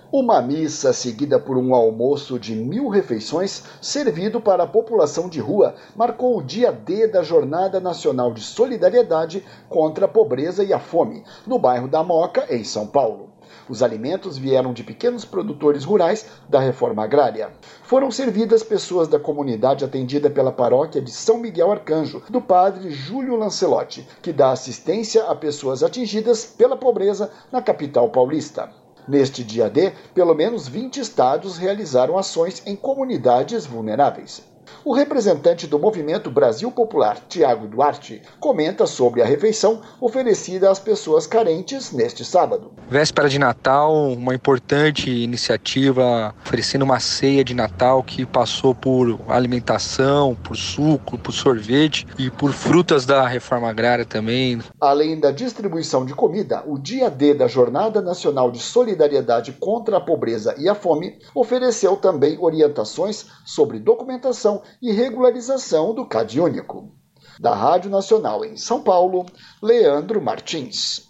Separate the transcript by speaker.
Speaker 1: Uma missa seguida por um almoço de 1.000 refeições servido para a população de rua marcou o dia D da Jornada Nacional de Solidariedade contra a Pobreza e a Fome, no bairro da Moca, em São Paulo. Os alimentos vieram de pequenos produtores rurais da reforma agrária. Foram servidas pessoas da comunidade atendida pela paróquia de São Miguel Arcanjo, do padre Júlio Lancelotti, que dá assistência a pessoas atingidas pela pobreza na capital paulista. Neste dia D, pelo menos 20 estados realizaram ações em comunidades vulneráveis. O representante do Movimento Brasil Popular, Tiago Duarte, comenta sobre a refeição oferecida às pessoas carentes neste sábado.
Speaker 2: Véspera de Natal, uma importante iniciativa oferecendo uma ceia de Natal que passou por alimentação, por suco, por sorvete e por frutas da reforma agrária também.
Speaker 1: Além da distribuição de comida, o dia D da Jornada Nacional de Solidariedade contra a Pobreza e a Fome ofereceu também orientações sobre documentação e regularização do CadÚnico. Da Rádio Nacional em São Paulo, Leandro Martins.